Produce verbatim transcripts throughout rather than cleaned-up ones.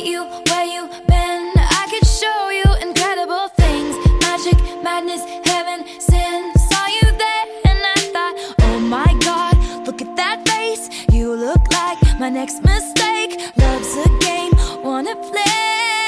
you where you been. I could show you incredible things. Magic, madness, heaven, sin. Saw you there and I thought, oh my God, look at that face. You look like my next mistake. Love's a game, wanna play.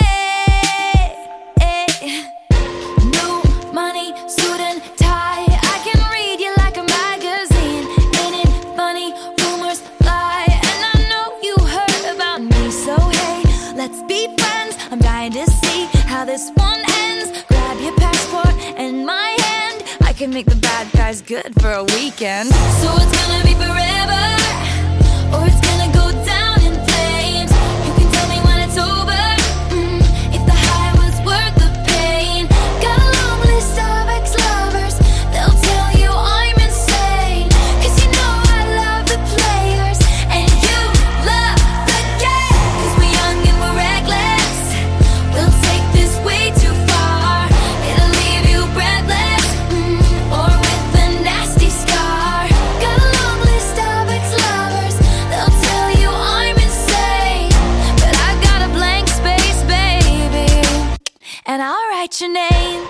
New money, suit and tie. I can read you like a magazine. Ain't it funny? Rumors fly. And I know you heard about me. So hey, let's be friends. I'm dying to see how this one ends. Grab your passport and my hand. I can make the bad guys good for a weekend. So it's gonna be forever, or it's gonna go down in flames. You can tell me when it's over, mm, if the high was worth the pain. Got a long list of ex-lovers. They'll tell you I'm insane, 'cause you know I love the players and you love the game. 'Cause we're young and we're reckless. We'll take this way too far. It'll leave you breathless, mm, or with a nasty scar. Got a long list of ex-lovers. They'll tell you I'm insane, but I got a blank space, baby, and I'll write your name.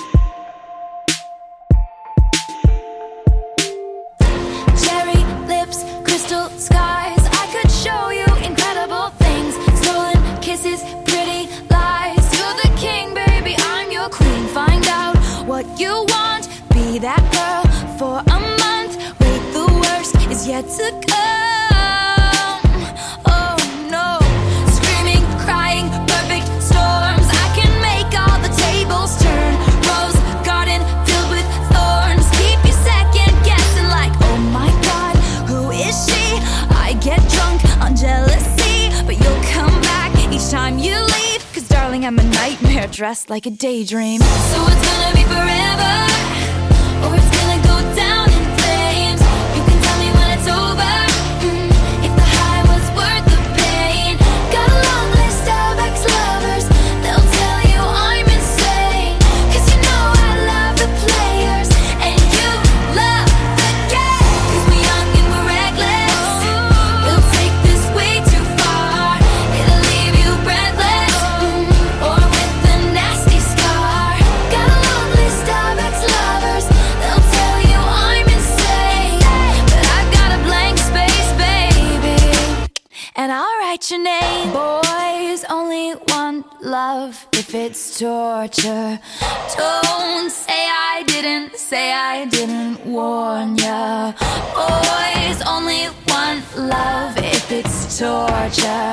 Cherry lips, crystal skies. I could show you incredible things. Stolen kisses, pretty lies. You're the king, baby, I'm your queen. Find out what you want. Be that girl for a month. Wait, the worst is yet to come. Oh no. Screaming, crying, perfect storms. I can make all the tables turn. Rose garden filled with thorns. Keep you second guessing like, oh my God, who is she? I get drunk on jealousy, but you'll come back each time you leave. 'Cause darling, I'm a nightmare dressed like a daydream. So it's gonna be forever, or it's gonna go down in flames. You can tell me when it's over, mm, if the high was worth the pain. Got a long list of ex-lovers. They'll tell you I'm insane, 'cause you know I love the players and you love the game. 'Cause we're young and we're reckless. We'll take this way too far. It'll leave you breathless, mm, or with a nasty scar. Got a long list of ex-lovers. They'll tell you I'm insane, but I've got a blank space, baby, and I'll write your name. Boys only want love if it's torture. Don't say I didn't, say I didn't warn ya. Boys only want love if it's torture.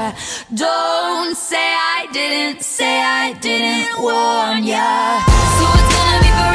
Don't say I didn't, say I didn't warn ya. So it's gonna be forever.